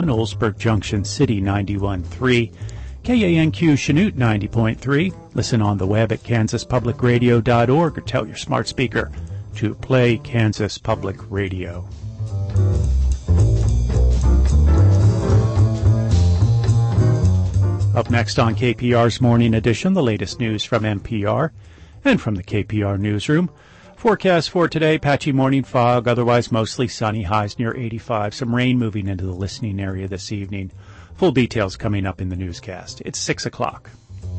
and Oldsburg Junction City 91.3, KANQ Chanute 90.3. Listen on the web at kansaspublicradio.org or tell your smart speaker to play Kansas Public Radio. Up next on KPR's Morning Edition, the latest news from NPR and from the KPR newsroom. Forecast for today, patchy morning fog, otherwise mostly sunny, highs near 85. Some rain moving into the listening area this evening. Full details coming up in the newscast. It's 6 o'clock.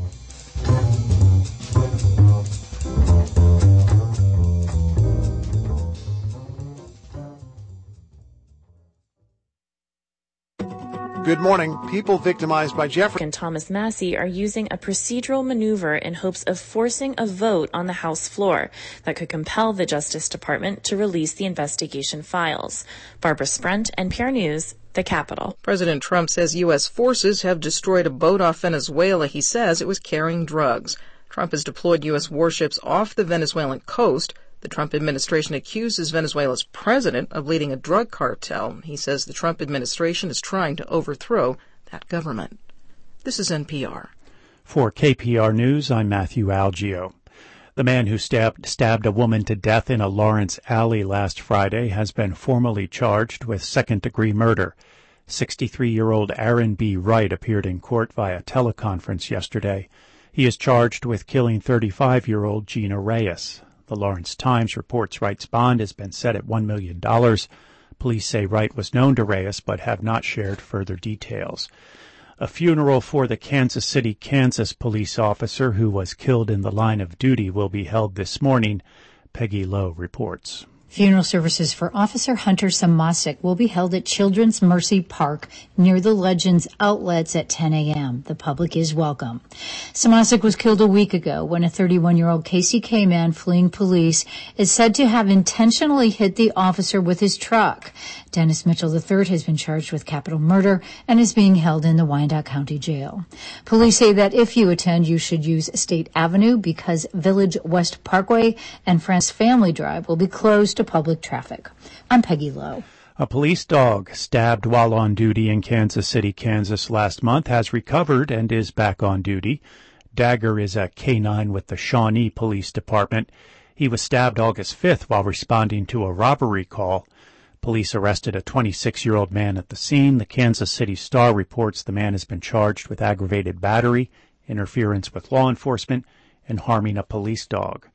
Good morning. People victimized by Jeffrey and Thomas Massie are using a procedural maneuver in hopes of forcing a vote on the House floor that could compel the Justice Department to release the investigation files. Barbara Sprent, NPR News, the Capitol. President Trump says U.S. forces have destroyed a boat off Venezuela. He says it was carrying drugs. Trump has deployed U.S. warships off the Venezuelan coast. The Trump administration accuses Venezuela's president of leading a drug cartel. He says the Trump administration is trying to overthrow that government. This is NPR. For KPR News, I'm Matthew Algio. The man who stabbed a woman to death in a Lawrence alley last Friday has been formally charged with second-degree murder. 63-year-old Aaron B. Wright appeared in court via teleconference yesterday. He is charged with killing 35-year-old Gina Reyes. The Lawrence Times reports Wright's bond has been set at $1 million. Police say Wright was known to Reyes but have not shared further details. A funeral for the Kansas City, Kansas police officer who was killed in the line of duty will be held this morning. Peggy Lowe reports. Funeral services for Officer Hunter Samasik will be held at Children's Mercy Park near the Legends outlets at 10 a.m. The public is welcome. Samasik was killed a week ago when a 31-year-old KCK man fleeing police is said to have intentionally hit the officer with his truck. Dennis Mitchell III has been charged with capital murder and is being held in the Wyandotte County Jail. Police say that if you attend, you should use State Avenue because Village West Parkway and France Family Drive will be closed to public traffic. I'm Peggy Lowe. A police dog stabbed while on duty in Kansas City, Kansas last month has recovered and is back on duty. Dagger is a K-9 with the Shawnee Police Department. He was stabbed August 5th while responding to a robbery call. Police arrested a 26-year-old man at the scene. The Kansas City Star reports the man has been charged with aggravated battery, interference with law enforcement, and harming a police dog.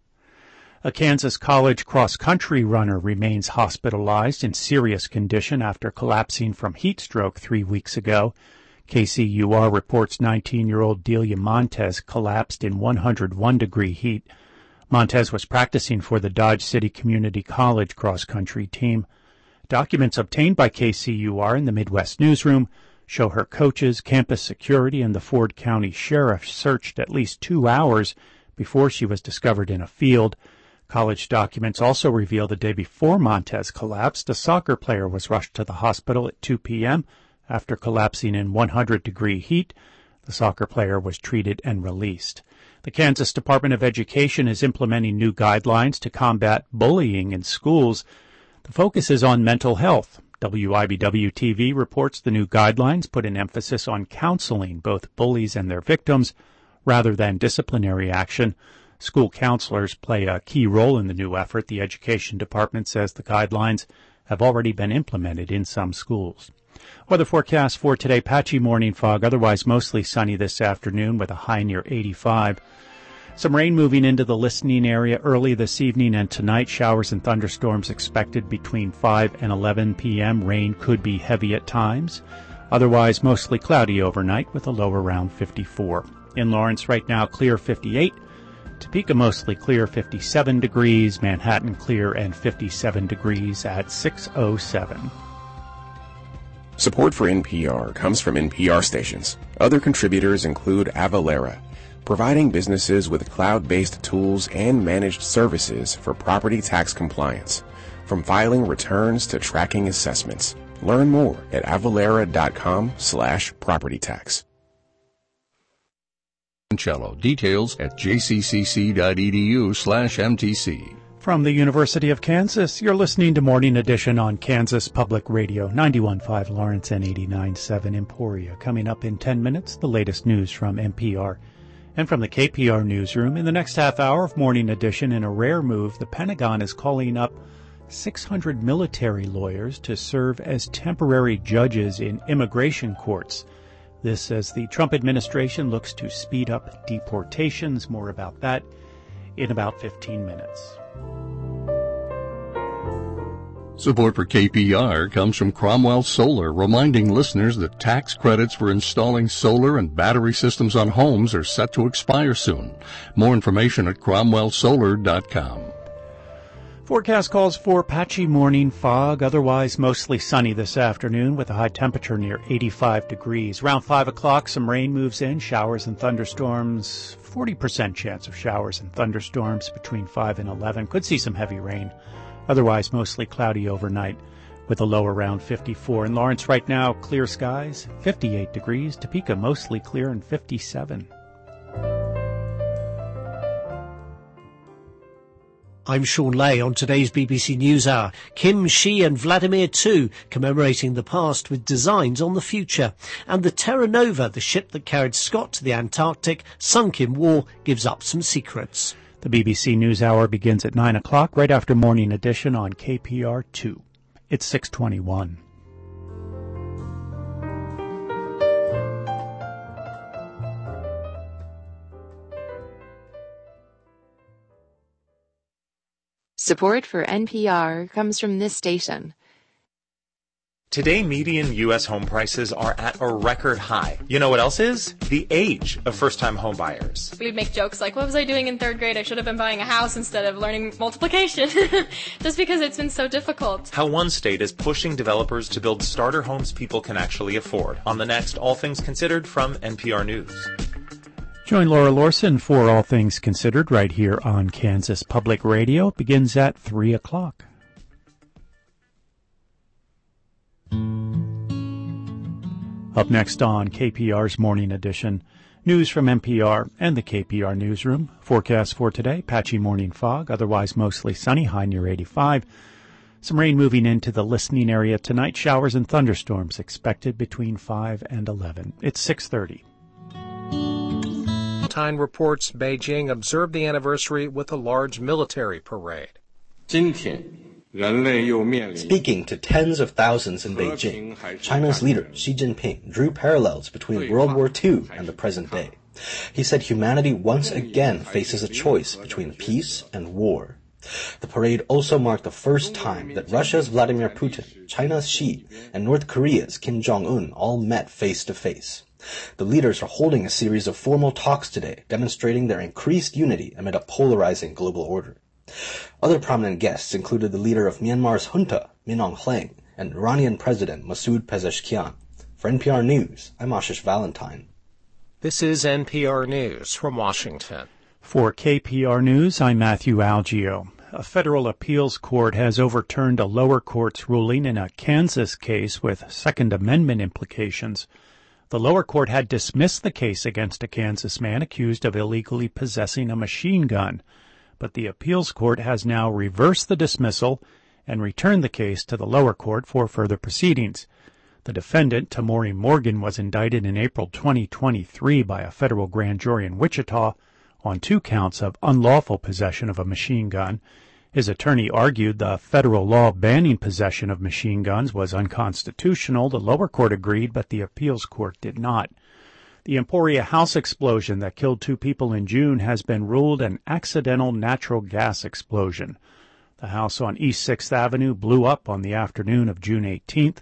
A Kansas College cross-country runner remains hospitalized in serious condition after collapsing from heat stroke 3 weeks ago. KCUR reports 19-year-old Delia Montez collapsed in 101-degree heat. Montez was practicing for the Dodge City Community College cross-country team. Documents obtained by KCUR in the Midwest newsroom show her coaches, campus security, and the Ford County Sheriff searched at least 2 hours before she was discovered in a field. College documents also reveal the day before Montez collapsed, a soccer player was rushed to the hospital at 2 p.m. after collapsing in 100-degree heat. The soccer player was treated and released. The Kansas Department of Education is implementing new guidelines to combat bullying in schools. The focus is on mental health. WIBW-TV reports the new guidelines put an emphasis on counseling both bullies and their victims rather than disciplinary action. School counselors play a key role in the new effort. The Education Department says the guidelines have already been implemented in some schools. Weather forecast for today, patchy morning fog, otherwise mostly sunny this afternoon with a high near 85. Some rain moving into the listening area early this evening and tonight. Showers and thunderstorms expected between 5 and 11 p.m. Rain could be heavy at times. Otherwise mostly cloudy overnight with a low around 54. In Lawrence right now, clear 58. Topeka mostly clear 57 degrees. Manhattan clear and 57 degrees at 6:07. Support for NPR comes from NPR stations. Other contributors include Avalara, providing businesses with cloud-based tools and managed services for property tax compliance. From filing returns to tracking assessments. Learn more at avalara.com/propertytax. Details at jccc.edu/MTC. From the University of Kansas, you're listening to Morning Edition on Kansas Public Radio, 91.5 Lawrence and 89.7 Emporia. Coming up in 10 minutes, the latest news from NPR and from the KPR newsroom. In the next half hour of Morning Edition, in a rare move, the Pentagon is calling up 600 military lawyers to serve as temporary judges in immigration courts. This as the Trump administration looks to speed up deportations. More about that in about 15 minutes. Support for KPR comes from Cromwell Solar, reminding listeners that tax credits for installing solar and battery systems on homes are set to expire soon. More information at cromwellsolar.com. Forecast calls for patchy morning fog, otherwise mostly sunny this afternoon with a high temperature near 85 degrees. Around 5 o'clock, some rain moves in, showers and thunderstorms. 40% chance of showers and thunderstorms between 5 and 11. Could see some heavy rain. Otherwise mostly cloudy overnight with a low around 54. In Lawrence right now, clear skies, 58 degrees. Topeka mostly clear and 57. I'm Sean Lay on today's BBC NewsHour. Kim, Xi and Vladimir too commemorating the past with designs on the future. And the Terra Nova, the ship that carried Scott to the Antarctic, sunk in war, gives up some secrets. The BBC NewsHour begins at 9 o'clock, right after Morning Edition on KPR2. It's 6:21. Support for NPR comes from this station. Today, median U.S. home prices are at a record high. You know what else is? The age of first-time home buyers. We would make jokes like, what was I doing in third grade? I should have been buying a house instead of learning multiplication. Just because it's been so difficult. How one state is pushing developers to build starter homes people can actually afford. On the next All Things Considered from NPR News. Join Laura Lorson for All Things Considered right here on Kansas Public Radio. It begins at 3 o'clock. Up next on KPR's Morning Edition, news from NPR and the KPR newsroom. Forecast for today, patchy morning fog, otherwise mostly sunny, high near 85. Some rain moving into the listening area tonight. Showers and thunderstorms expected between 5 and 11. It's 6:30. Time reports Beijing observed the anniversary with a large military parade. Speaking to tens of thousands in Beijing, China's leader Xi Jinping drew parallels between World War II and the present day. He said humanity once again faces a choice between peace and war. The parade also marked the first time that Russia's Vladimir Putin, China's Xi, and North Korea's Kim Jong-un all met face to face. The leaders are holding a series of formal talks today, demonstrating their increased unity amid a polarizing global order. Other prominent guests included the leader of Myanmar's junta, Min Aung Hlaing, and Iranian President Masoud Pezeshkian. For NPR News, I'm Ashish Valentine. This is NPR News from Washington. For KPR News, I'm Matthew Algio. A federal appeals court has overturned a lower court's ruling in a Kansas case with Second Amendment implications. The lower court had dismissed the case against a Kansas man accused of illegally possessing a machine gun. But the appeals court has now reversed the dismissal and returned the case to the lower court for further proceedings. The defendant, Tamori Morgan, was indicted in April 2023 by a federal grand jury in Wichita on 2 counts of unlawful possession of a machine gun. His attorney argued the federal law banning possession of machine guns was unconstitutional. The lower court agreed, but the appeals court did not. The Emporia house explosion that killed 2 people in June has been ruled an accidental natural gas explosion. The house on East 6th Avenue blew up on the afternoon of June 18th.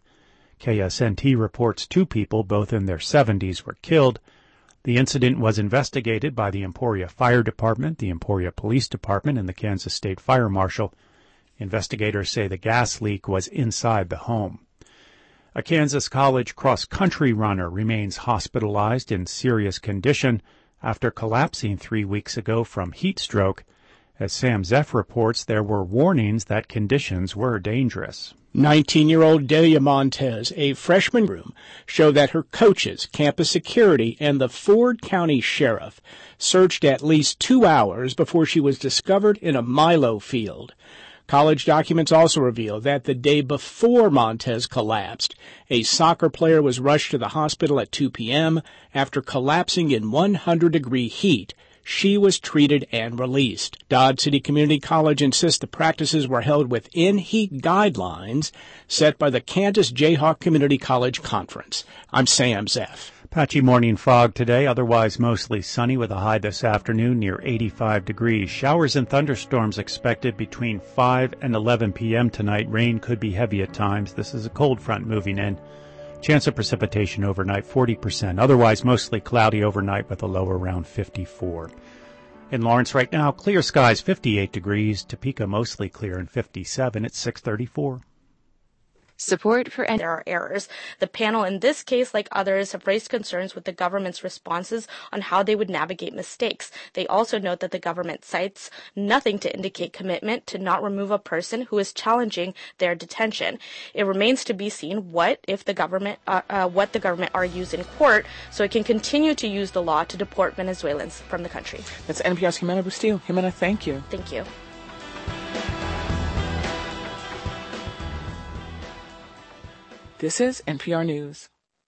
KSNT reports 2 people, both in their 70s, were killed. The incident was investigated by the Emporia Fire Department, the Emporia Police Department, and the Kansas State Fire Marshal. Investigators say the gas leak was inside the home. A Kansas College cross-country runner remains hospitalized in serious condition after collapsing 3 weeks ago from heat stroke. As Sam Zeff reports, there were warnings that conditions were dangerous. 19-year-old Delia Montez, a freshman room, showed that her coaches, campus security, and the Ford County Sheriff searched at least 2 hours before she was discovered in a Milo field. College documents also reveal that the day before Montez collapsed, a soccer player was rushed to the hospital at 2 p.m. after collapsing in 100-degree heat. She was treated and released. Dodge City Community College insists the practices were held within heat guidelines set by the Kansas Jayhawk Community College Conference. I'm Sam Zeff. Patchy morning fog today, otherwise mostly sunny with a high this afternoon near 85 degrees. Showers and thunderstorms expected between 5 and 11 p.m. tonight. Rain could be heavy at times. This is a cold front moving in. Chance of precipitation overnight, 40%. Otherwise, mostly cloudy overnight with a low around 54. In Lawrence right now, clear skies, 58 degrees. Topeka, mostly clear and 57. It's 6:34. Support for there are errors. The panel in this case, like others, have raised concerns with the government's responses on how they would navigate mistakes. They also note that the government cites nothing to indicate commitment to not remove a person who is challenging their detention. It remains to be seen what the government argues in court, so it can continue to use the law to deport Venezuelans from the country. That's NPR's Jimena Bustillo. Jimena, thank you. Thank you. This is NPR News.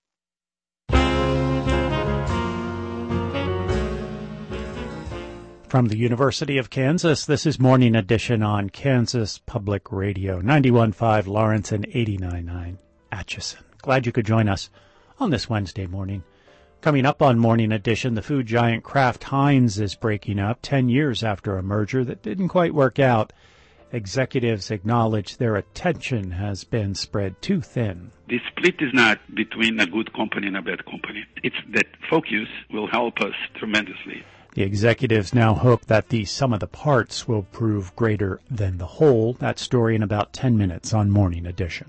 From the University of Kansas, this is Morning Edition on Kansas Public Radio, 91.5 Lawrence and 89.9 Atchison. Glad you could join us on this Wednesday morning. Coming up on Morning Edition, the food giant Kraft Heinz is breaking up 10 years after a merger that didn't quite work out. Executives acknowledge their attention has been spread too thin. The split is not between a good company and a bad company. It's that focus will help us tremendously. The executives now hope that the sum of the parts will prove greater than the whole. That story in about 10 minutes on Morning Edition.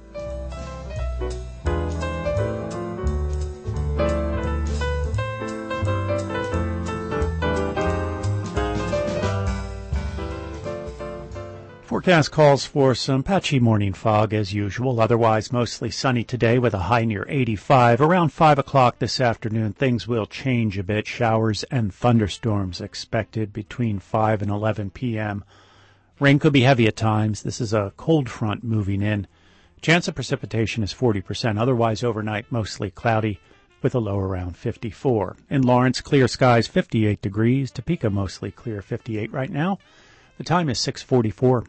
Forecast calls for some patchy morning fog as usual, otherwise mostly sunny today with a high near 85. Around 5 o'clock this afternoon, things will change a bit. Showers and thunderstorms expected between 5 and 11 p.m. Rain could be heavy at times. This is a cold front moving in. Chance of precipitation is 40%. Otherwise overnight, mostly cloudy with a low around 54. In Lawrence, clear skies, 58 degrees. Topeka, mostly clear, 58 right now. The time is 6:44.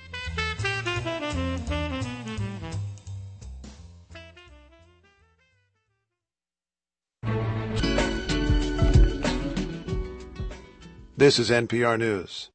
This is NPR News.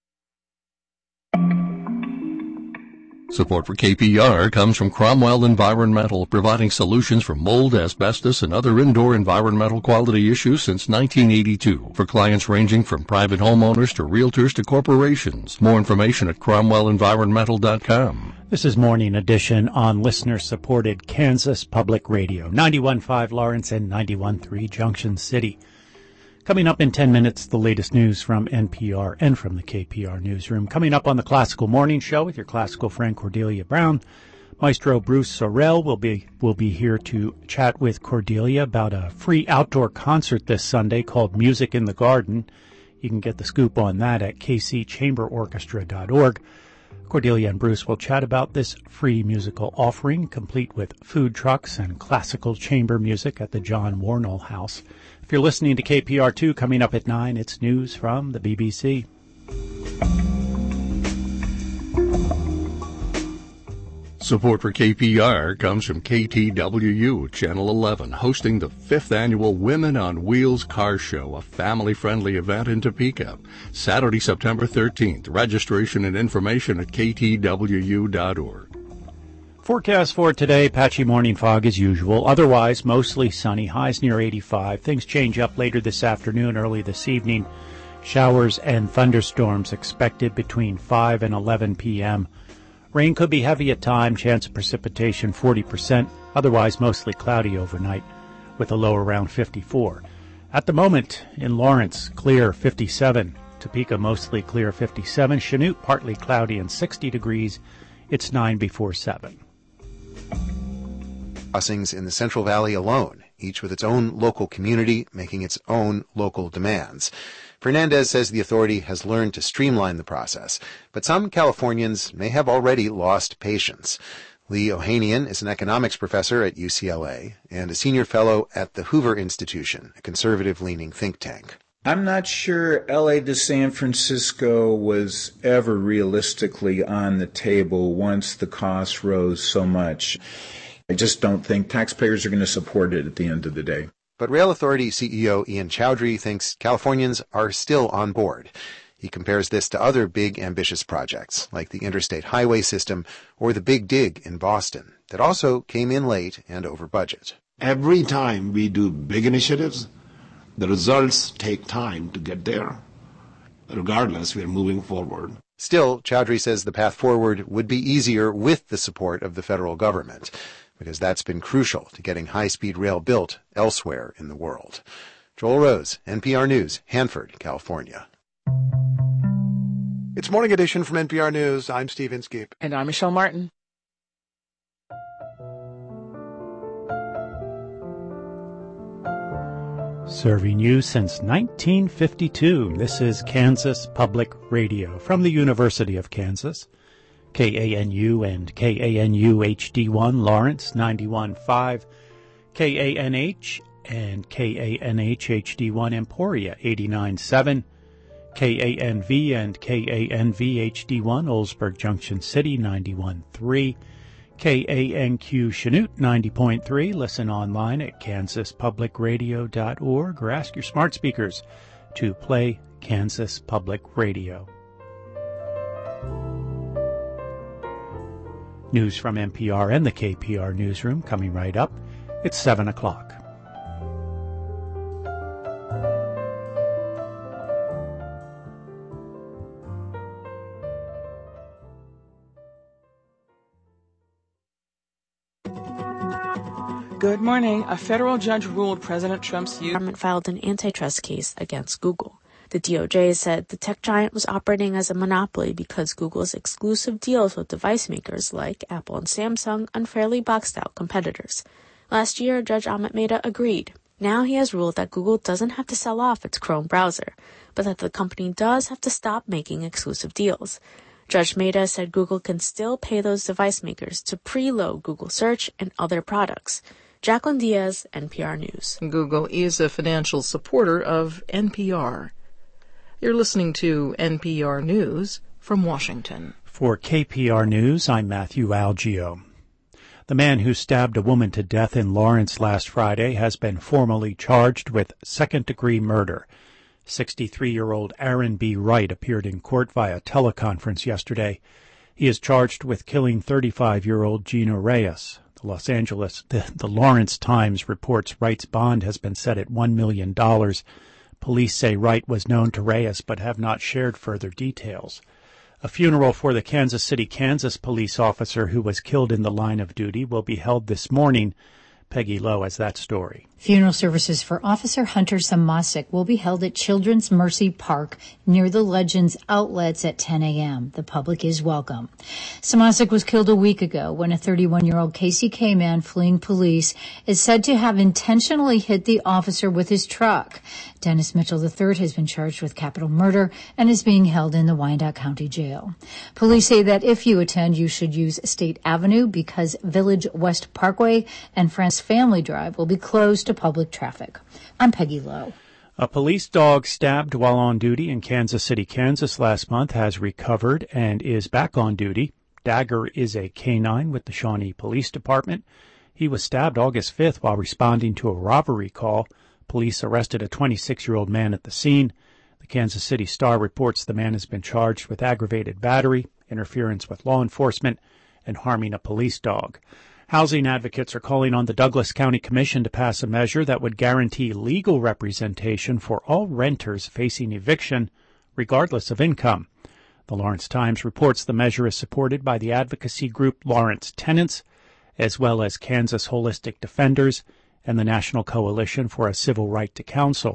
Support for KPR comes from Cromwell Environmental, providing solutions for mold, asbestos, and other indoor environmental quality issues since 1982 for clients ranging from private homeowners to realtors to corporations. More information at cromwellenvironmental.com. This is Morning Edition on listener-supported Kansas Public Radio, 91.5 Lawrence and 91.3 Junction City. Coming up in 10 minutes, the latest news from NPR and from the KPR newsroom. Coming up on the Classical Morning Show with your classical friend Cordelia Brown, Maestro Bruce Sorrell will be here to chat with Cordelia about a free outdoor concert this Sunday called Music in the Garden. You can get the scoop on that at kcchamberorchestra.org. Cordelia and Bruce will chat about this free musical offering, complete with food trucks and classical chamber music at the John Warnell House. If you're listening to KPR2, coming up at 9, it's news from the BBC. Support for KPR comes from KTWU, Channel 11, hosting the 5th Annual Women on Wheels Car Show, a family-friendly event in Topeka. Saturday, September 13th. Registration and information at ktwu.org. Forecast for today, patchy morning fog as usual. Otherwise, mostly sunny, highs near 85. Things change up later this afternoon, early this evening. Showers and thunderstorms expected between 5 and 11 p.m. Rain could be heavy at times, chance of precipitation 40%. Otherwise, mostly cloudy overnight with a low around 54. At the moment, in Lawrence, clear 57. Topeka, mostly clear 57. Chanute, partly cloudy and 60 degrees. It's 9 before 7. Crossings in the Central Valley alone, each with its own local community, making its own local demands. Fernandez says the authority has learned to streamline the process, but some Californians may have already lost patience. Lee Ohanian is an economics professor at UCLA and a senior fellow at the Hoover Institution, a conservative-leaning think tank. I'm not sure LA to San Francisco was ever realistically on the table once the costs rose so much. I just don't think taxpayers are going to support it at the end of the day. But Rail Authority CEO Ian Chowdhury thinks Californians are still on board. He compares this to other big, ambitious projects, like the interstate highway system or the Big Dig in Boston, that also came in late and over budget. Every time we do big initiatives, the results take time to get there. Regardless, we are moving forward. Still, Chowdhury says the path forward would be easier with the support of the federal government, because that's been crucial to getting high-speed rail built elsewhere in the world. Joel Rose, NPR News, Hanford, California. It's Morning Edition from NPR News. I'm Steve Inskeep. And I'm Michelle Martin. Serving you since 1952, this is Kansas Public Radio from the University of Kansas. KANU and KANU HD1 Lawrence 91.5, KANH and KANH HD1 Emporia 89.7, KANV and KANV HD1 Oldsburg Junction City 91.3, KANQ Chanute 90.3. Listen online at kansaspublicradio.org or ask your smart speakers to play Kansas Public Radio. News from NPR and the KPR newsroom coming right up. It's 7 o'clock. Good morning. A federal judge ruled President Trump's government filed an antitrust case against Google. The DOJ said the tech giant was operating as a monopoly because Google's exclusive deals with device makers like Apple and Samsung unfairly boxed out competitors. Last year, Judge Amit Mehta agreed. Now he has ruled that Google doesn't have to sell off its Chrome browser, but that the company does have to stop making exclusive deals. Judge Mehta said Google can still pay those device makers to preload Google Search and other products. Jacqueline Diaz, NPR News. Google is a financial supporter of NPR. You're listening to NPR News from Washington. For KPR News, I'm Matthew Algio. The man who stabbed a woman to death in Lawrence last Friday has been formally charged with second-degree murder. 63-year-old Aaron B. Wright appeared in court via teleconference yesterday. He is charged with killing 35-year-old Gina Reyes. The Lawrence Times reports Wright's bond has been set at $1 million. Police say Wright was known to Reyes but have not shared further details. A funeral for the Kansas City, Kansas police officer who was killed in the line of duty will be held this morning. Peggy Lowe has that story. Funeral services for Officer Hunter Samasik will be held at Children's Mercy Park near the Legends outlets at 10 a.m. The public is welcome. Samasik was killed a week ago when a 31-year-old KCK man fleeing police is said to have intentionally hit the officer with his truck. Dennis Mitchell III has been charged with capital murder and is being held in the Wyandotte County Jail. Police say that if you attend, you should use State Avenue because Village West Parkway and France Family Drive will be closed to public traffic. I'm Peggy Lowe. A police dog stabbed while on duty in Kansas City, Kansas last month has recovered and is back on duty. Dagger is a canine with the Shawnee Police Department. He was stabbed August 5th while responding to a robbery call. Police arrested a 26-year-old man at the scene. The Kansas City Star reports the man has been charged with aggravated battery, interference with law enforcement, and harming a police dog. Housing advocates are calling on the Douglas County Commission to pass a measure that would guarantee legal representation for all renters facing eviction, regardless of income. The Lawrence Times reports the measure is supported by the advocacy group Lawrence Tenants, as well as Kansas Holistic Defenders and the National Coalition for a Civil Right to Counsel.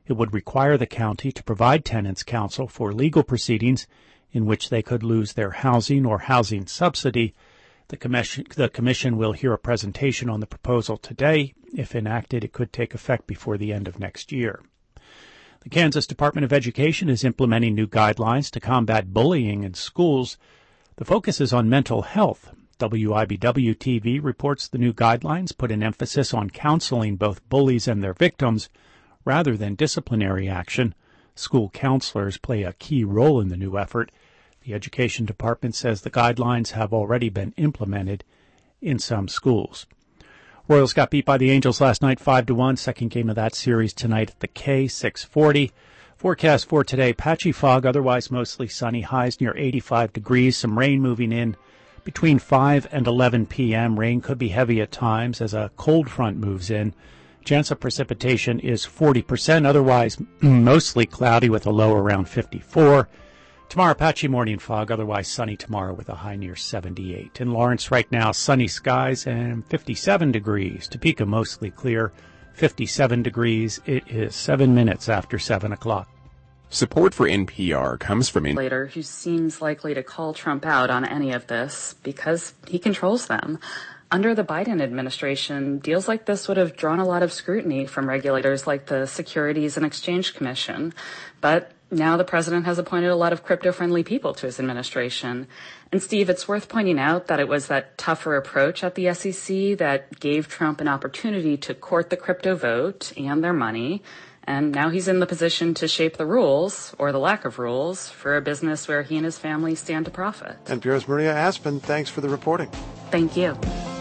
It would require the county to provide tenants counsel for legal proceedings in which they could lose their housing or housing subsidy. The commission will hear a presentation on the proposal today. If enacted, it could take effect before the end of next year. The Kansas Department of Education is implementing new guidelines to combat bullying in schools. The focus is on mental health. WIBW-TV reports the new guidelines put an emphasis on counseling both bullies and their victims rather than disciplinary action. School counselors play a key role in the new effort. The Education Department says the guidelines have already been implemented in some schools. Royals got beat by the Angels last night 5-1. Second game of that series tonight at the K, 6:40. Forecast for today, patchy fog, otherwise mostly sunny, highs near 85 degrees. Some rain moving in between 5 and 11 p.m. Rain could be heavy at times as a cold front moves in. Chance of precipitation is 40%, otherwise mostly cloudy with a low around 54. Tomorrow, patchy morning fog, otherwise sunny tomorrow with a high near 78. In Lawrence right now, sunny skies and 57 degrees. Topeka mostly clear, 57 degrees. It is 7 minutes after 7 o'clock. Support for NPR comes from who seems likely to call Trump out on any of this because he controls them. Under the Biden administration, deals like this would have drawn a lot of scrutiny from regulators like the Securities and Exchange Commission. But now the president has appointed a lot of crypto-friendly people to his administration. And Steve, it's worth pointing out that it was that tougher approach at the SEC that gave Trump an opportunity to court the crypto vote and their money. And now he's in the position to shape the rules, or the lack of rules, for a business where he and his family stand to profit. NPR's Maria Aspen, thanks for the reporting. Thank you.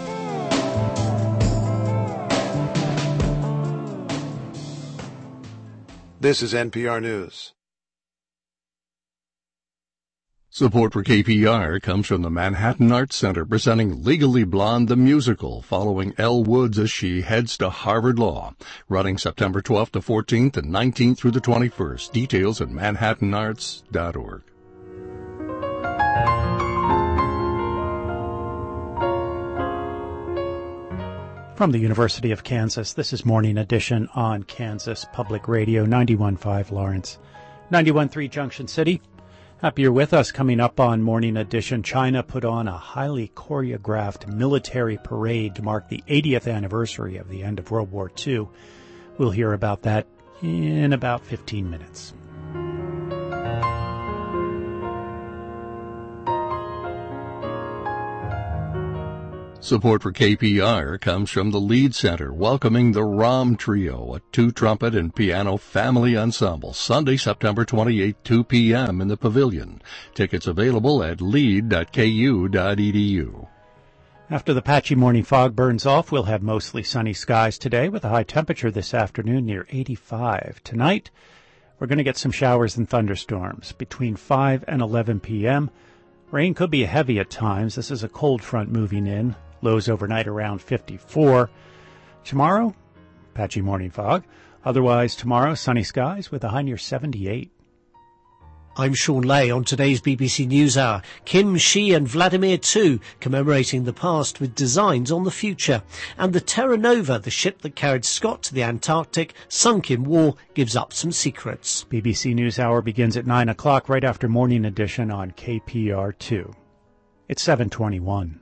This is NPR News. Support for KPR comes from the Manhattan Arts Center, presenting Legally Blonde the Musical, following Elle Woods as she heads to Harvard Law. Running September 12th to 14th and 19th through the 21st. Details at manhattanarts.org. From the University of Kansas, this is Morning Edition on Kansas Public Radio, 91.5 Lawrence, 91.3 Junction City. Happy you're with us. Coming up on Morning Edition, China put on a highly choreographed military parade to mark the 80th anniversary of the end of World War II. We'll hear about that in about 15 minutes. Support for KPR comes from the Lead Center, welcoming the Rom Trio, a two-trumpet and piano family ensemble, Sunday, September 28, 2 p.m. in the Pavilion. Tickets available at lead.ku.edu. After the patchy morning fog burns off, we'll have mostly sunny skies today with a high temperature this afternoon near 85. Tonight, we're going to get some showers and thunderstorms between 5 and 11 p.m. Rain could be heavy at times. This is a cold front moving in. Lows overnight around 54. Tomorrow, patchy morning fog. Otherwise, tomorrow, sunny skies with a high near 78. I'm Sean Lay on today's BBC NewsHour. Kim, Xi and Vladimir too commemorating the past with designs on the future. And the Terra Nova, the ship that carried Scott to the Antarctic, sunk in war, gives up some secrets. BBC NewsHour begins at 9 o'clock right after Morning Edition on KPR2. It's 7:21.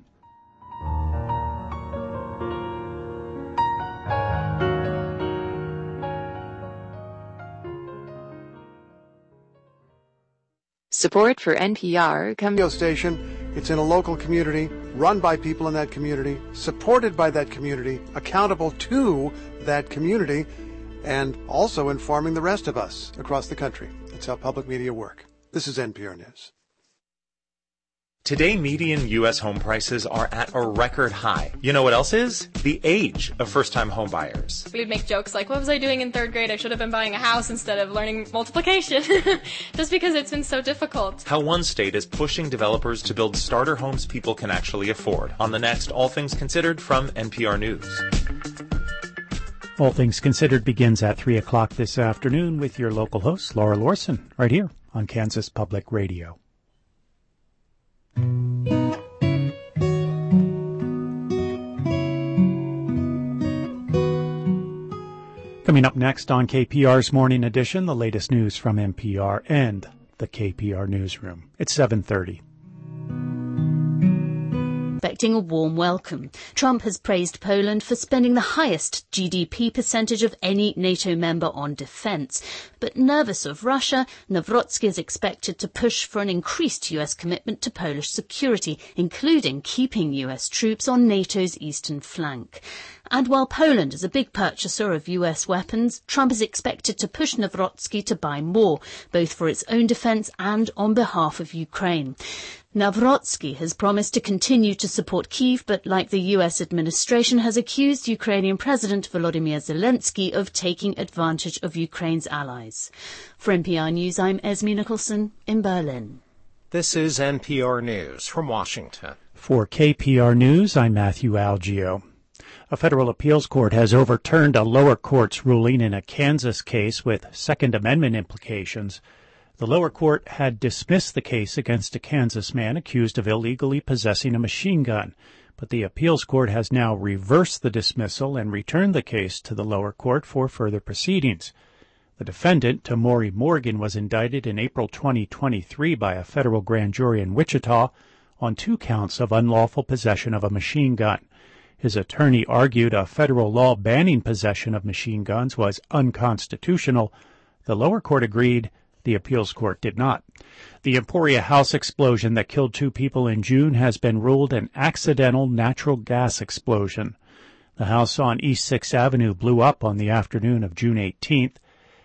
Support for NPR comes radio station. It's in a local community, run by people in that community, supported by that community, accountable to that community, and also informing the rest of us across the country. That's how public media work. This is NPR News. Today, median U.S. home prices are at a record high. You know what else is? The age of first-time home buyers. We'd make jokes like, what was I doing in third grade? I should have been buying a house instead of learning multiplication. Just because it's been so difficult. How one state is pushing developers to build starter homes people can actually afford. On the next All Things Considered from NPR News. All Things Considered begins at 3 o'clock this afternoon with your local host, Laura Lorson, right here on Kansas Public Radio. Coming up next on KPR's Morning Edition, the latest news from NPR and the KPR Newsroom. It's 7:30. Expecting a warm welcome. Trump has praised Poland for spending the highest GDP percentage of any NATO member on defence. But nervous of Russia, Nawrocki is expected to push for an increased US commitment to Polish security, including keeping US troops on NATO's eastern flank. And while Poland is a big purchaser of US weapons, Trump is expected to push Nawrocki to buy more, both for its own defence and on behalf of Ukraine. Nawrocki has promised to continue to support Kyiv, but like the US administration, has accused Ukrainian President Volodymyr Zelensky of taking advantage of Ukraine's allies. For NPR News, I'm Esme Nicholson in Berlin. This is NPR News from Washington. For KPR News, I'm Matthew Algio. A federal appeals court has overturned a lower court's ruling in a Kansas case with Second Amendment implications. The lower court had dismissed the case against a Kansas man accused of illegally possessing a machine gun, but the appeals court has now reversed the dismissal and returned the case to the lower court for further proceedings. The defendant, Tamori Morgan, was indicted in April 2023 by a federal grand jury in Wichita on 2 counts of unlawful possession of a machine gun. His attorney argued a federal law banning possession of machine guns was unconstitutional. The lower court agreed. The appeals court did not. The Emporia house explosion that killed 2 people in June has been ruled an accidental natural gas explosion. The house on East 6th Avenue blew up on the afternoon of June 18th.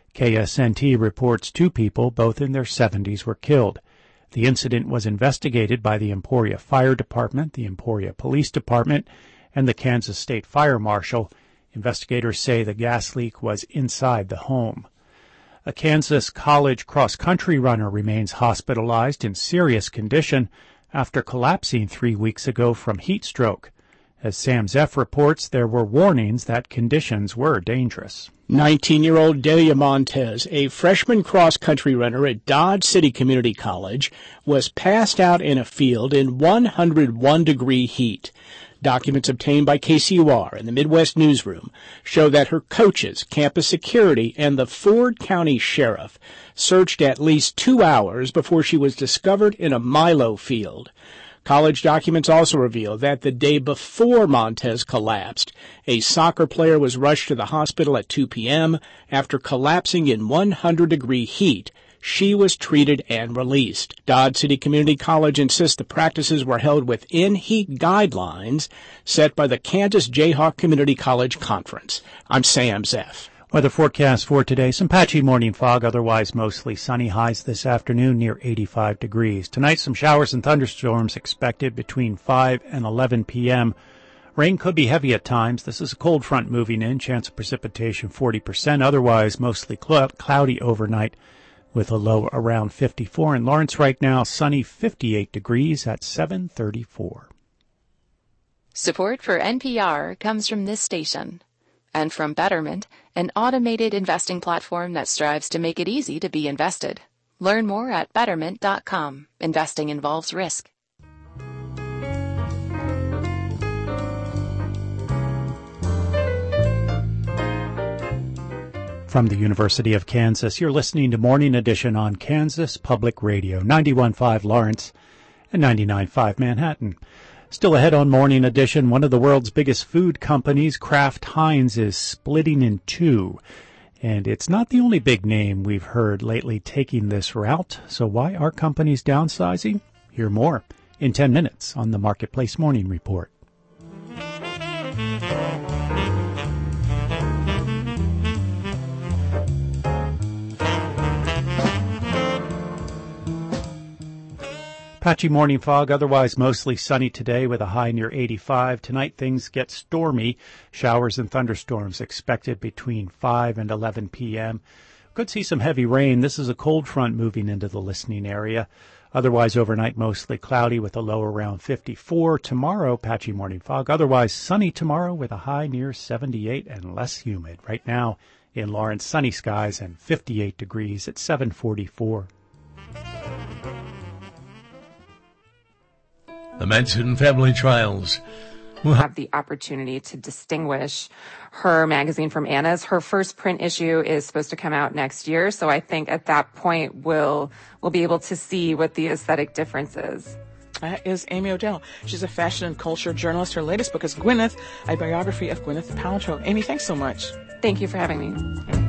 KSNT reports 2 people, both in their 70s, were killed. The incident was investigated by the Emporia Fire Department, the Emporia Police Department, and the Kansas State Fire Marshal. Investigators say the gas leak was inside the home. A Kansas college cross-country runner remains hospitalized in serious condition after collapsing 3 weeks ago from heat stroke. As Sam Zeff reports, there were warnings that conditions were dangerous. 19-year-old Delia Montez, a freshman cross-country runner at Dodge City Community College, was passed out in a field in 101-degree heat. Documents obtained by KCUR and the Midwest Newsroom show that her coaches, campus security, and the Ford County Sheriff searched at least 2 hours before she was discovered in a Milo field. College documents also reveal that the day before Montez collapsed, a soccer player was rushed to the hospital at 2 p.m. after collapsing in 100-degree heat. She was treated and released. Dodge City Community College insists the practices were held within heat guidelines set by the Kansas Jayhawk Community College Conference. I'm Sam Zeff. Weather forecast for today, some patchy morning fog, otherwise mostly sunny. Highs this afternoon near 85 degrees. Tonight, some showers and thunderstorms expected between 5 and 11 p.m. Rain could be heavy at times. This is a cold front moving in. Chance of precipitation 40%. Otherwise, mostly cloudy overnight with a low around 54. In Lawrence right now, sunny 58 degrees at 7:34. Support for NPR comes from this station and from Betterment, an automated investing platform that strives to make it easy to be invested. Learn more at Betterment.com. Investing involves risk. From the University of Kansas, you're listening to Morning Edition on Kansas Public Radio, 91.5 Lawrence and 99.5 Manhattan. Still ahead on Morning Edition, one of the world's biggest food companies, Kraft Heinz, is splitting in 2. And it's not the only big name we've heard lately taking this route. So why are companies downsizing? Hear more in 10 minutes on the Marketplace Morning Report. Patchy morning fog, otherwise mostly sunny today with a high near 85. Tonight things get stormy. Showers and thunderstorms expected between 5 and 11 p.m. Could see some heavy rain. This is a cold front moving into the listening area. Otherwise overnight mostly cloudy with a low around 54. Tomorrow patchy morning fog. Otherwise sunny tomorrow with a high near 78 and less humid. Right now in Lawrence, sunny skies and 58 degrees at 7:44. The Manson family trials We'll have the opportunity to distinguish her magazine from Anna's. Her first print issue is supposed to come out next year, so I think at that point we'll be able to see what the aesthetic difference is. That is Amy Odell. She's a fashion and culture journalist. Her latest book is Gwyneth, a biography of Gwyneth Paltrow. Amy, thanks so much. Thank you for having me.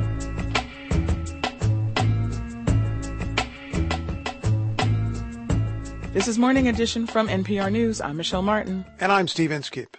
This is Morning Edition from NPR News. I'm Michelle Martin. And I'm Steve Inskeep.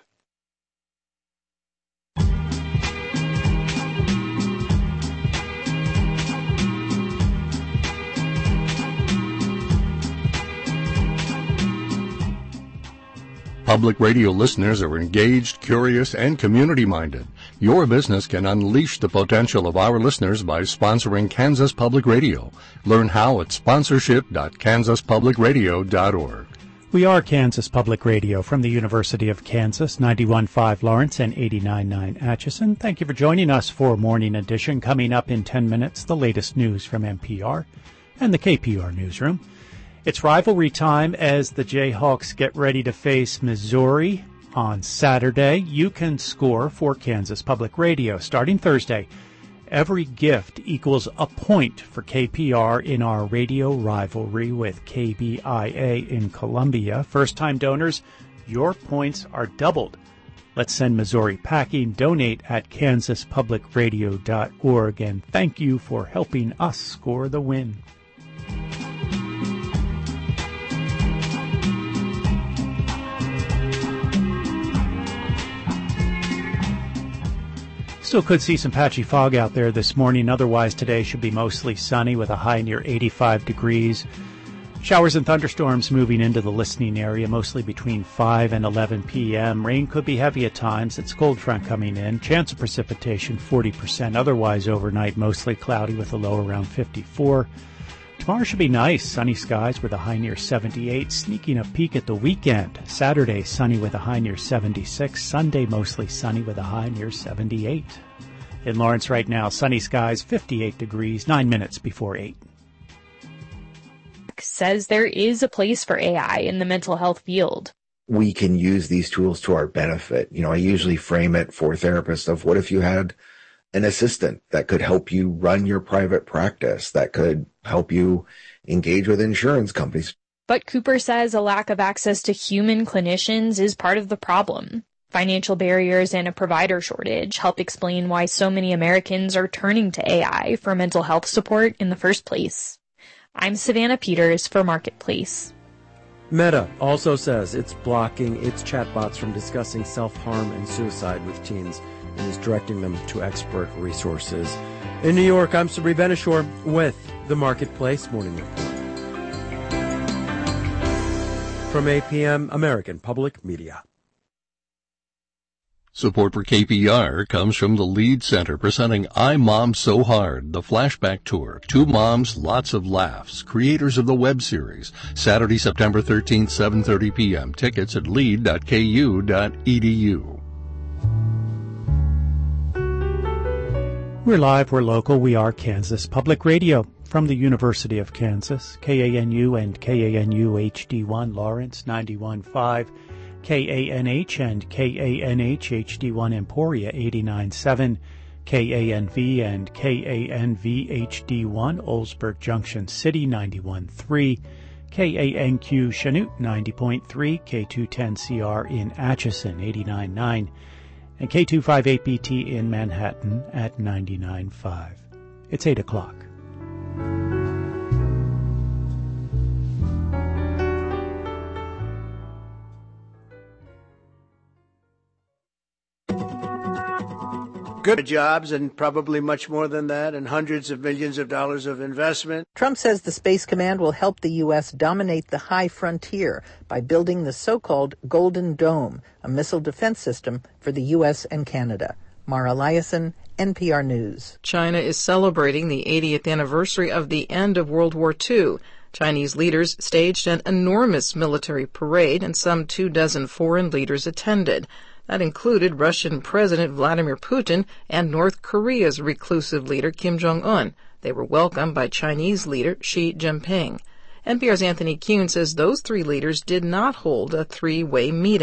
Public radio listeners are engaged, curious, and community-minded. Your business can unleash the potential of our listeners by sponsoring Kansas Public Radio. Learn how at sponsorship.kansaspublicradio.org. We are Kansas Public Radio from the University of Kansas, 91.5 Lawrence and 89.9 Atchison. Thank you for joining us for Morning Edition. Coming up in 10 minutes, the latest news from NPR and the KPR Newsroom. It's rivalry time as the Jayhawks get ready to face Missouri on Saturday. You can score for Kansas Public Radio starting Thursday. Every gift equals a point for KPR in our radio rivalry with KBIA in Columbia. First-time donors, your points are doubled. Let's send Missouri packing. Donate at kansaspublicradio.org. And thank you for helping us score the win. Still could see some patchy fog out there this morning. Otherwise, today should be mostly sunny with a high near 85 degrees. Showers and thunderstorms moving into the listening area, mostly between 5 and 11 p.m. Rain could be heavy at times. It's cold front coming in. Chance of precipitation, 40%. Otherwise, overnight, mostly cloudy with a low around 54. Tomorrow should be nice. Sunny skies with a high near 78. Sneaking a peek at the weekend. Saturday, sunny with a high near 76. Sunday, mostly sunny with a high near 78. In Lawrence right now, sunny skies, 58 degrees, 9 minutes before 8. Says there is a place for AI in the mental health field. We can use these tools to our benefit. I usually frame it for therapists of what if you had an assistant that could help you run your private practice, that could help you engage with insurance companies. But Cooper says a lack of access to human clinicians is part of the problem. Financial barriers and a provider shortage help explain why so many Americans are turning to AI for mental health support in the first place. I'm Savannah Peters for Marketplace. Meta also says it's blocking its chatbots from discussing self-harm and suicide with teens and is directing them to expert resources. In New York, I'm Sabri Benishore with the Marketplace Morning Report. From APM, American Public Media. Support for KPR comes from the Lead Center presenting I Mom So Hard, the Flashback Tour. 2 moms, lots of laughs. Creators of the web series. Saturday, September 13th, 7:30 p.m. Tickets at lead.ku.edu. We're live, we're local, we are Kansas Public Radio from the University of Kansas, KANU and KANU HD1 Lawrence 91.5, KANH and KANH HD1 Emporia 89.7, KANV and KANV HD1 Oldsburg Junction City 91.3, KANQ Chanute 90.3, K210CR in Atchison 89.9, and K258BT in Manhattan at 99.5. It's 8 o'clock. Good jobs and probably much more than that, and hundreds of millions of dollars of investment. Trump says the Space Command will help the U.S. dominate the high frontier by building the so-called Golden Dome, a missile defense system for the U.S. and Canada. Mara Eliason, NPR News. China is celebrating the 80th anniversary of the end of World War II. Chinese leaders staged an enormous military parade, and some 24 foreign leaders attended. That included Russian President Vladimir Putin and North Korea's reclusive leader Kim Jong-un. They were welcomed by Chinese leader Xi Jinping. NPR's Anthony Kuhn says those 3 leaders did not hold a 3-way meeting.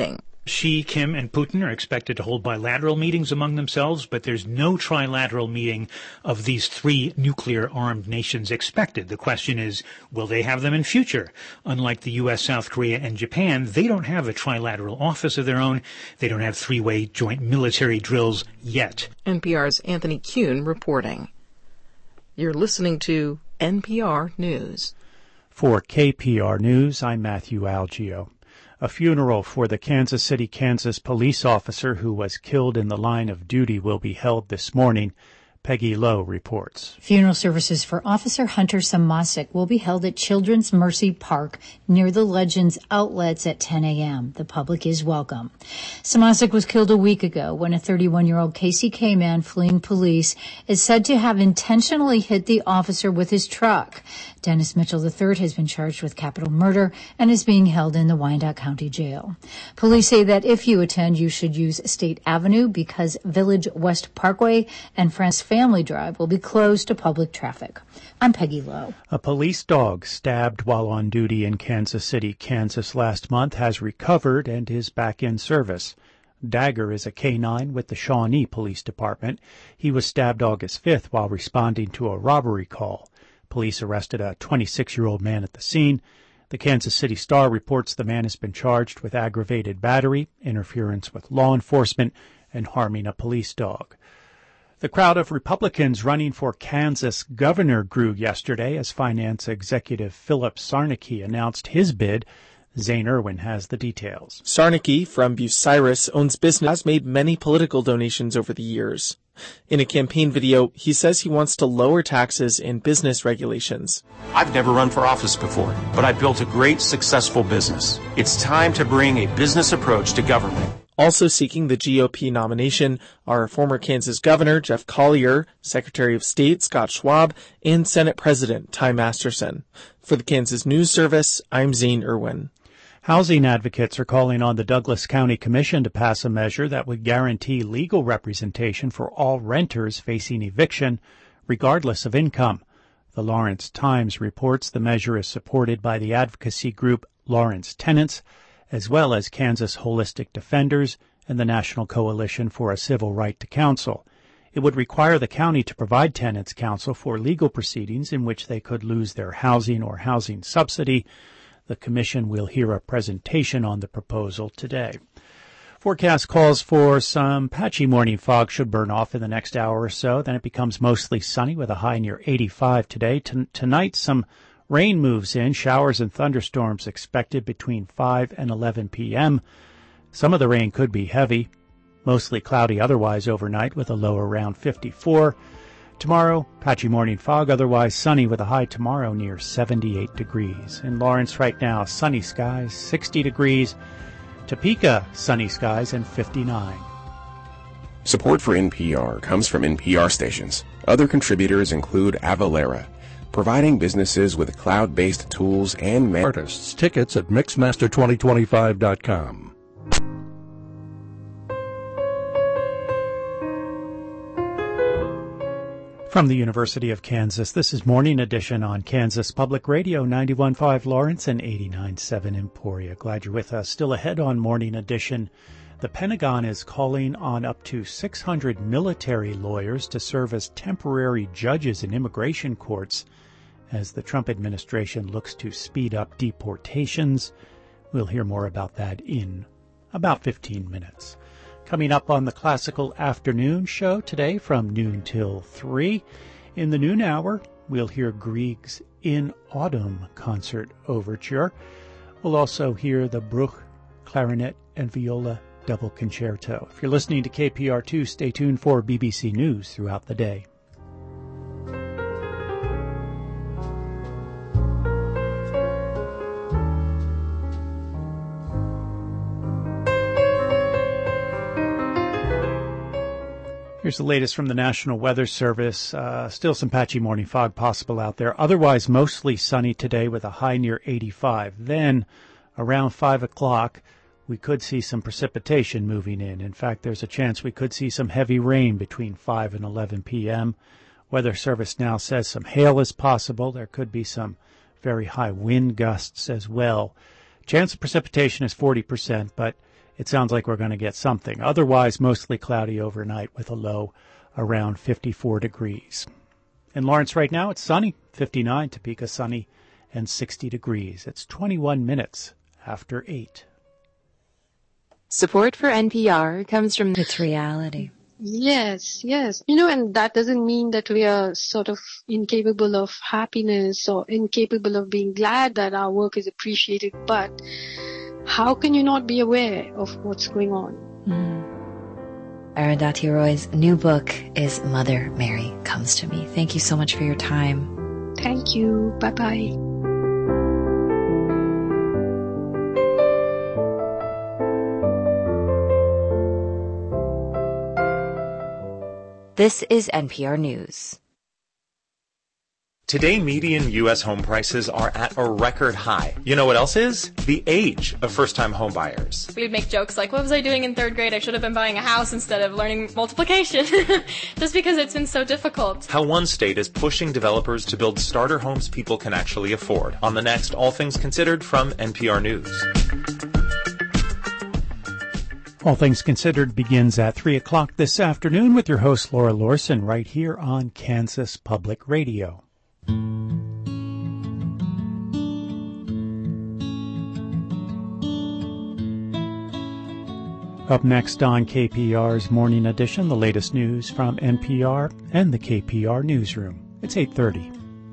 Xi, Kim, and Putin are expected to hold bilateral meetings among themselves, but there's no trilateral meeting of these three nuclear-armed nations expected. The question is, will they have them in future? Unlike the U.S., South Korea, and Japan, they don't have a trilateral office of their own. They don't have three-way joint military drills yet. NPR's Anthony Kuhn reporting. You're listening to NPR News. For KPR News, I'm Matthew Algio. A funeral for the Kansas City, Kansas police officer who was killed in the line of duty will be held this morning. Peggy Lowe reports. Funeral services for Officer Hunter Samasik will be held at Children's Mercy Park near the Legends outlets at 10 a.m. The public is welcome. Samasik was killed a week ago when a 31-year-old KCK man fleeing police is said to have intentionally hit the officer with his truck. Dennis Mitchell III has been charged with capital murder and is being held in the Wyandotte County Jail. Police say that if you attend, you should use State Avenue because Village West Parkway and France Family Drive will be closed to public traffic. I'm Peggy Lowe. A police dog stabbed while on duty in Kansas City, Kansas last month has recovered and is back in service. Dagger is a K-9 with the Shawnee Police Department. He was stabbed August 5th while responding to a robbery call. Police arrested a 26-year-old man at the scene. The Kansas City Star reports the man has been charged with aggravated battery, interference with law enforcement, and harming a police dog. The crowd of Republicans running for Kansas governor grew yesterday as Finance Executive Philip Sarnecki announced his bid. Zane Irwin has the details. Sarnecki from Bucyrus owns business, has made many political donations over the years. In a campaign video, he says he wants to lower taxes and business regulations. I've never run for office before, but I built a great, successful business. It's time to bring a business approach to government. Also seeking the GOP nomination are former Kansas Governor Jeff Collier, Secretary of State Scott Schwab, and Senate President Ty Masterson. For the Kansas News Service, I'm Zane Irwin. Housing advocates are calling on the Douglas County Commission to pass a measure that would guarantee legal representation for all renters facing eviction, regardless of income. The Lawrence Times reports the measure is supported by the advocacy group Lawrence Tenants, as well as Kansas Holistic Defenders and the National Coalition for a Civil Right to Counsel. It would require the county to provide tenants counsel for legal proceedings in which they could lose their housing or housing subsidy. The commission will hear a presentation on the proposal today. Forecast calls for some patchy morning fog should burn off in the next hour or so. Then it becomes mostly sunny with a high near 85 today. Tonight, some rain moves in. Showers and thunderstorms expected between 5 and 11 p.m. Some of the rain could be heavy. Mostly cloudy otherwise overnight with a low around 54. Tomorrow, patchy morning fog, otherwise sunny with a high tomorrow near 78 degrees. In Lawrence right now, sunny skies, 60 degrees. Topeka, sunny skies and 59. Support for NPR comes from NPR stations. Other contributors include Avalara, providing businesses with cloud-based tools and artists. Tickets at Mixmaster2025.com. From the University of Kansas, this is Morning Edition on Kansas Public Radio, 91.5 Lawrence and 89.7 Emporia. Glad you're with us. Still ahead on Morning Edition, the Pentagon is calling on up to 600 military lawyers to serve as temporary judges in immigration courts as the Trump administration looks to speed up deportations. We'll hear more about that in about 15 minutes. Coming up on the Classical Afternoon Show today from noon till 3. In the noon hour, we'll hear Grieg's In Autumn Concert Overture. We'll also hear the Bruch Clarinet and Viola Double Concerto. If you're listening to KPR2, stay tuned for BBC News throughout the day. Here's the latest from the National Weather Service. Still some patchy morning fog possible out there. Otherwise, mostly sunny today with a high near 85. Then, around 5 o'clock, we could see some precipitation moving in. In fact, there's a chance we could see some heavy rain between 5 and 11 p.m. Weather Service now says some hail is possible. There could be some very high wind gusts as well. Chance of precipitation is 40%, but it sounds like we're going to get something. Otherwise, mostly cloudy overnight with a low around 54 degrees. In Lawrence right now, it's sunny, 59, Topeka sunny, and 60 degrees. It's 21 minutes after 8. Support for NPR comes from It's reality. Yes. And that doesn't mean that we are sort of incapable of happiness or incapable of being glad that our work is appreciated. But how can you not be aware of what's going on? Arundhati Roy's new book is Mother Mary Comes to Me. Thank you so much for your time. Thank you. Bye-bye. This is NPR News. Today, median U.S. home prices are at a record high. You know what else is? The age of first-time home buyers. We would make jokes like, what was I doing in third grade? I should have been buying a house instead of learning multiplication. Just because it's been so difficult. How one state is pushing developers to build starter homes people can actually afford. On the next All Things Considered from NPR News. All Things Considered begins at 3 o'clock this afternoon with your host, Laura Lorson, right here on Kansas Public Radio. Up next on KPR's Morning Edition, the latest news from NPR and the KPR Newsroom. It's 8:30.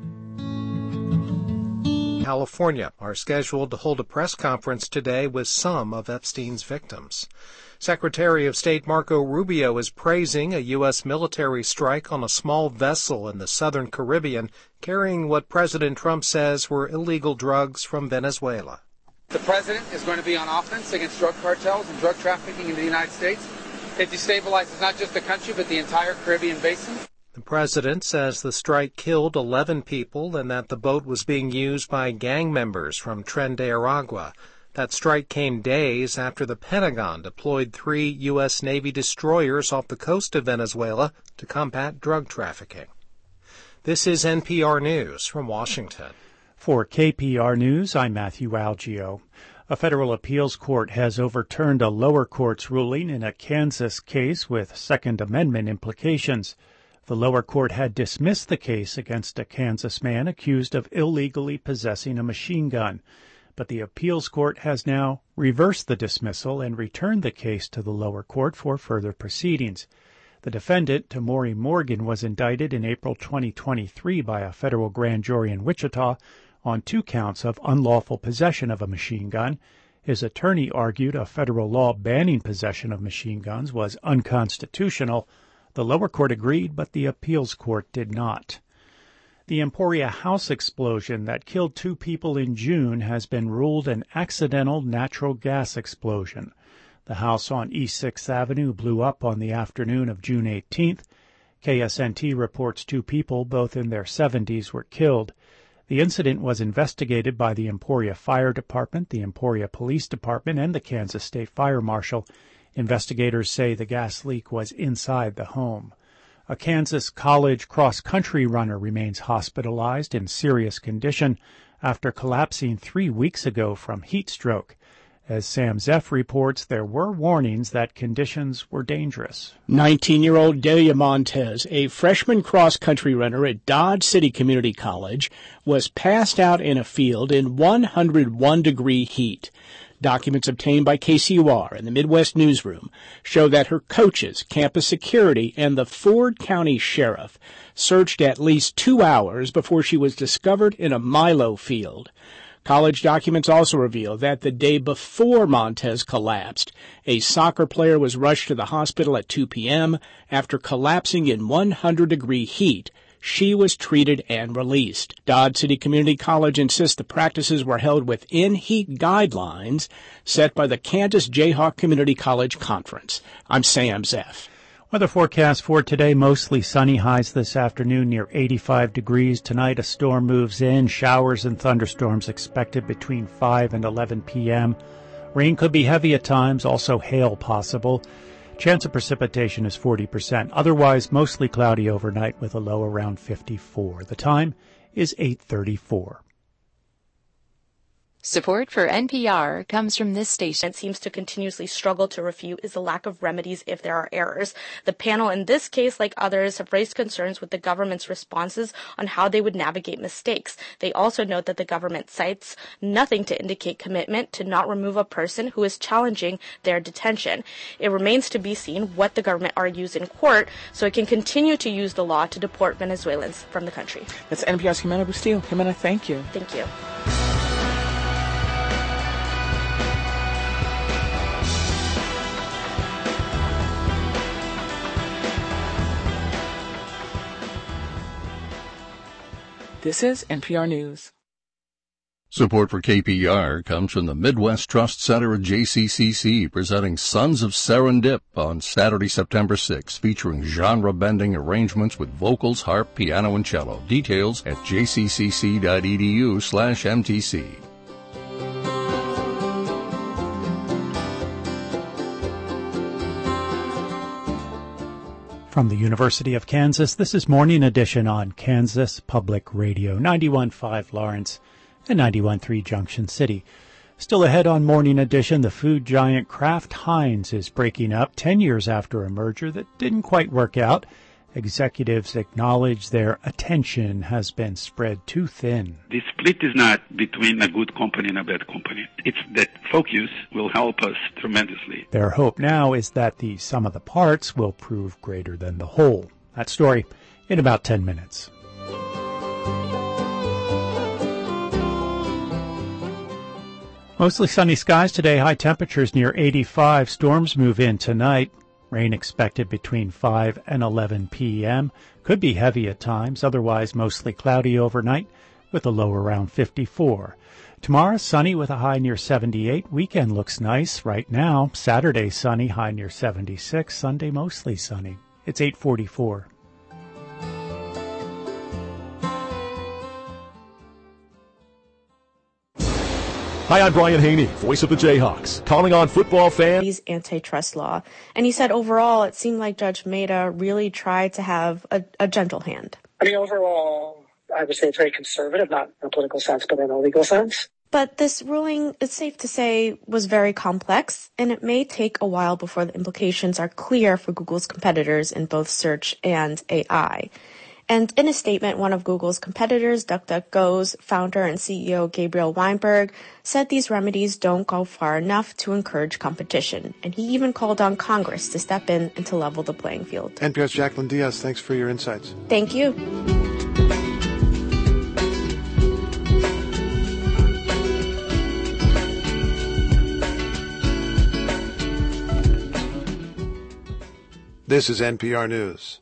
California are scheduled to hold a press conference today with some of Epstein's victims. Secretary of State Marco Rubio is praising a U.S. military strike on a small vessel in the southern Caribbean carrying what President Trump says were illegal drugs from Venezuela. The president is going to be on offense against drug cartels and drug trafficking in the United States. It destabilizes not just the country, but the entire Caribbean basin. The president says the strike killed 11 people and that the boat was being used by gang members from Tren de Aragua. That strike came days after the Pentagon deployed 3 U.S. Navy destroyers off the coast of Venezuela to combat drug trafficking. This is NPR News from Washington. For KPR News, I'm Matthew Algio. A federal appeals court has overturned a lower court's ruling in a Kansas case with Second Amendment implications. The lower court had dismissed the case against a Kansas man accused of illegally possessing a machine gun. But the appeals court has now reversed the dismissal and returned the case to the lower court for further proceedings. The defendant, Tamori Morgan, was indicted in April 2023 by a federal grand jury in Wichita on 2 counts of unlawful possession of a machine gun. His attorney argued a federal law banning possession of machine guns was unconstitutional. The lower court agreed, but the appeals court did not. The Emporia house explosion that killed 2 people in June has been ruled an accidental natural gas explosion. The house on East 6th Avenue blew up on the afternoon of June 18th. KSNT reports 2 people, both in their 70s, were killed. The incident was investigated by the Emporia Fire Department, the Emporia Police Department, and the Kansas State Fire Marshal. Investigators say the gas leak was inside the home. A Kansas college cross-country runner remains hospitalized in serious condition after collapsing 3 weeks ago from heat stroke. As Sam Zeff reports, there were warnings that conditions were dangerous. 19-year-old Delia Montez, a freshman cross-country runner at Dodge City Community College, was passed out in a field in 101-degree heat. Documents obtained by KCUR and the Midwest Newsroom show that her coaches, campus security, and the Ford County Sheriff searched at least 2 hours before she was discovered in a milo field. College documents also reveal that the day before Montez collapsed, a soccer player was rushed to the hospital at 2 p.m. after collapsing in 100-degree heat. She was treated and released. Dodge City Community College insists the practices were held within heat guidelines set by the Kansas Jayhawk Community College Conference. I'm Sam Zeff. Weather forecast for today, mostly sunny, highs this afternoon near 85 degrees. Tonight a storm moves in, showers and thunderstorms expected between 5 and 11 p.m. Rain could be heavy at times, also hail possible. Chance of precipitation is 40%. Otherwise, mostly cloudy overnight with a low around 54. The time is 8:34. Support for NPR comes from this station. It seems to continuously struggle to refute is the lack of remedies if there are errors. The panel in this case, like others, have raised concerns with the government's responses on how they would navigate mistakes. They also note that the government cites nothing to indicate commitment to not remove a person who is challenging their detention. It remains to be seen what the government argues in court so it can continue to use the law to deport Venezuelans from the country. That's NPR's Jimena Bustillo. Jimena, thank you. Thank you. This is NPR News. Support for KPR comes from the Midwest Trust Center at JCCC, presenting Sons of Serendip on Saturday, September 6th, featuring genre-bending arrangements with vocals, harp, piano, and cello. Details at jccc.edu/MTC. From the University of Kansas, this is Morning Edition on Kansas Public Radio, 91.5 Lawrence and 91.3 Junction City. Still ahead on Morning Edition, the food giant Kraft Heinz is breaking up 10 years after a merger that didn't quite work out. Executives acknowledge their attention has been spread too thin. The split is not between a good company and a bad company. It's that focus will help us tremendously. Their hope now is that the sum of the parts will prove greater than the whole. That story in about 10 minutes. Mostly sunny skies today, high temperatures near 85. Storms move in tonight. Rain expected between 5 and 11 p.m. Could be heavy at times, otherwise mostly cloudy overnight with a low around 54. Tomorrow, sunny with a high near 78. Weekend looks nice right now. Saturday, sunny, high near 76. Sunday, mostly sunny. It's 8:44. Hi, I'm Brian Haney, voice of the Jayhawks, calling on football fans. Antitrust law. And he said overall, it seemed like Judge Mehta really tried to have a gentle hand. I mean, overall, I would say it's very conservative, not in a political sense, but in a legal sense. But this ruling, it's safe to say, was very complex, and it may take a while before the implications are clear for Google's competitors in both search and AI. And in a statement, one of Google's competitors, DuckDuckGo's founder and CEO Gabriel Weinberg, said these remedies don't go far enough to encourage competition. And he even called on Congress to step in and to level the playing field. NPR's Jacqueline Diaz, thanks for your insights. Thank you. This is NPR News.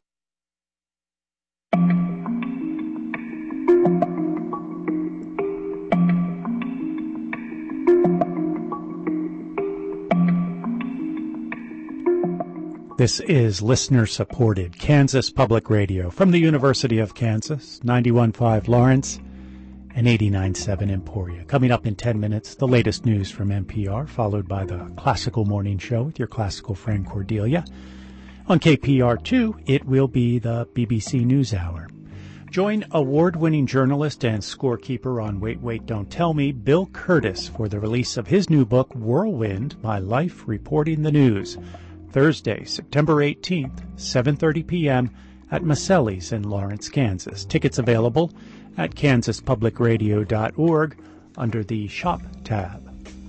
This is listener-supported Kansas Public Radio from the University of Kansas, 91.5 Lawrence and 89.7 Emporia. Coming up in 10 minutes, the latest news from NPR, followed by the Classical Morning Show with your classical friend Cordelia. On KPR2, it will be the BBC NewsHour. Join award-winning journalist and scorekeeper on Wait, Wait, Don't Tell Me, Bill Curtis, for the release of his new book, Whirlwind, My Life Reporting the News. Thursday, September 18th, 7:30 p.m. at Maselli's in Lawrence, Kansas. Tickets available at kansaspublicradio.org under the Shop tab.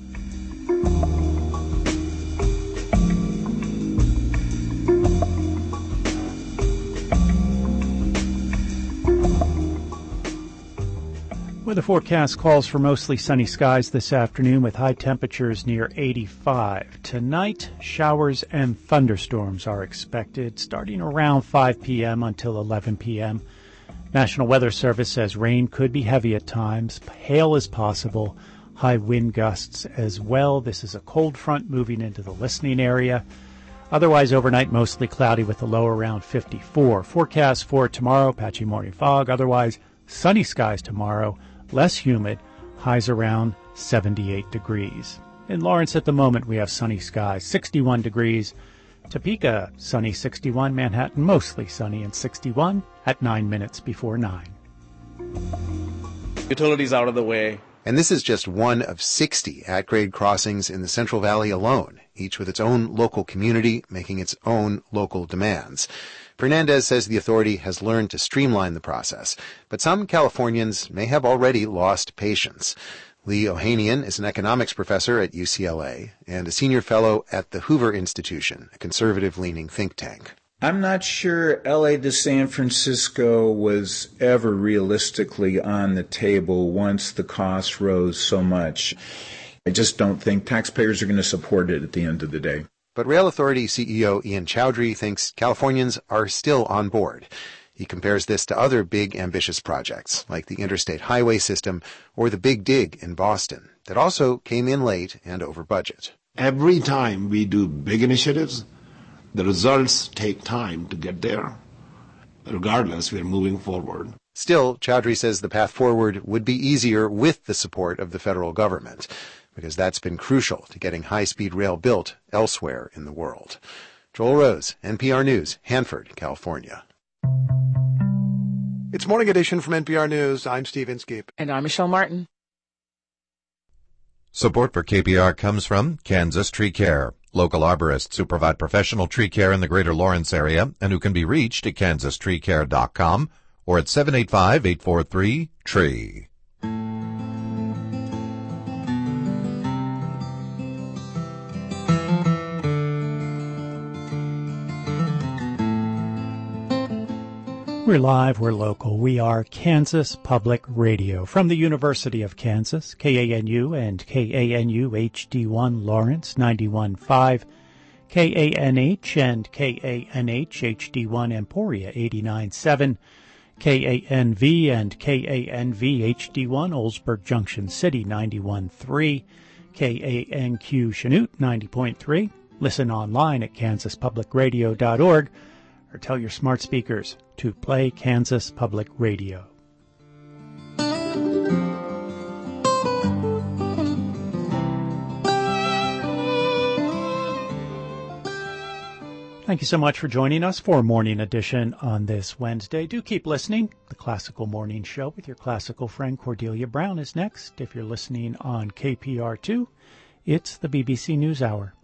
Weather forecast calls for mostly sunny skies this afternoon with high temperatures near 85. Tonight, showers and thunderstorms are expected starting around 5 p.m. until 11 p.m. National Weather Service says rain could be heavy at times. Hail is possible. High wind gusts as well. This is a cold front moving into the listening area. Otherwise, overnight, mostly cloudy with a low around 54. Forecast for tomorrow, patchy morning fog. Otherwise, sunny skies tomorrow. Less humid, highs around 78 degrees. In Lawrence at the moment, we have sunny skies, 61 degrees. Topeka, sunny 61. Manhattan, mostly sunny and 61 at 9 minutes before 9. Utilities out of the way, And this is just one of 60 at-grade crossings in the Central Valley alone, each with its own local community making its own local demands. Fernandez says the authority has learned to streamline the process, but some Californians may have already lost patience. Lee Ohanian is an economics professor at UCLA and a senior fellow at the Hoover Institution, a conservative-leaning think tank. I'm not sure LA to San Francisco was ever realistically on the table once the cost rose so much. I just don't think taxpayers are going to support it at the end of the day. But Rail Authority CEO Ian Chowdhury thinks Californians are still on board. He compares this to other big, ambitious projects, like the interstate highway system or the Big Dig in Boston, that also came in late and over budget. Every time we do big initiatives, the results take time to get there. Regardless, we are moving forward. Still, Chowdhury says the path forward would be easier with the support of the federal government, because that's been crucial to getting high-speed rail built elsewhere in the world. Joel Rose, NPR News, Hanford, California. It's Morning Edition from NPR News. I'm Steve Inskeep. And I'm Michelle Martin. Support for KPR comes from Kansas Tree Care, local arborists who provide professional tree care in the greater Lawrence area and who can be reached at kansastreecare.com or at 785-843-TREE. We're live, we're local. We are Kansas Public Radio from the University of Kansas, KANU and KANU HD1 Lawrence 91.5, KANH and KANH HD1 Emporia 89.7, KANV and KANV HD1 Oldsburg Junction City 91.3, KANQ Chanute 90.3. Listen online at kansaspublicradio.org or tell your smart speakers to play Kansas Public Radio. Thank you so much for joining us for Morning Edition on this Wednesday. Do keep listening. The Classical Morning Show with your classical friend Cordelia Brown is next. If you're listening on KPR2, it's the BBC NewsHour.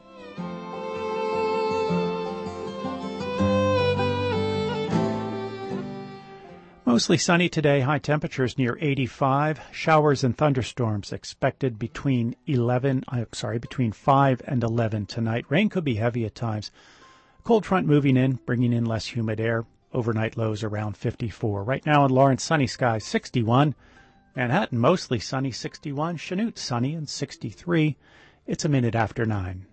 Mostly sunny today, high temperatures near 85. Showers and thunderstorms expected between 5 and 11 tonight. Rain could be heavy at times. Cold front moving in, bringing in less humid air. Overnight lows around 54. Right now in Lawrence, sunny skies 61. Manhattan, mostly sunny 61. Chanute, sunny and 63. It's a minute after 9.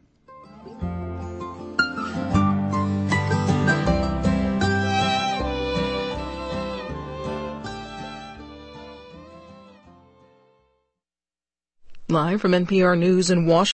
Live from NPR News in Washington.